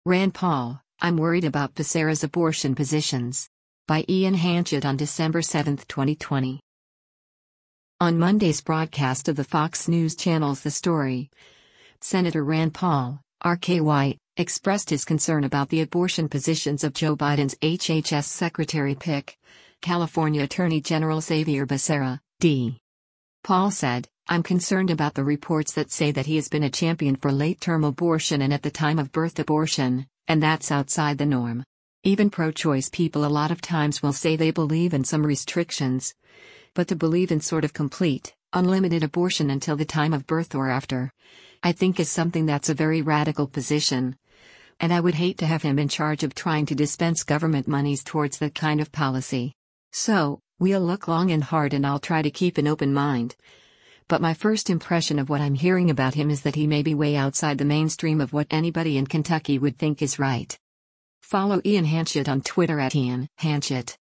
Rand Paul, I'm worried about Becerra's abortion positions. By Ian Hanchett on December 7, 2020. On Monday's broadcast of the Fox News Channel's The Story, Senator Rand Paul, RKY, expressed his concern about the abortion positions of Joe Biden's HHS Secretary Pick, California Attorney General Xavier Becerra, D. Paul said, I'm concerned about the reports that say that he has been a champion for late-term abortion and at the time of birth abortion, and that's outside the norm. Even pro-choice people a lot of times will say they believe in some restrictions. But to believe in sort of complete, unlimited abortion until the time of birth or after, I think is something that's a very radical position. And I would hate to have him in charge of trying to dispense government monies towards that kind of policy. So, we'll look long and hard and I'll try to keep an open mind. But my first impression of what I'm hearing about him is that he may be way outside the mainstream of what anybody in Kentucky would think is right. Follow Ian Hanchett on Twitter @Ian Hanchett.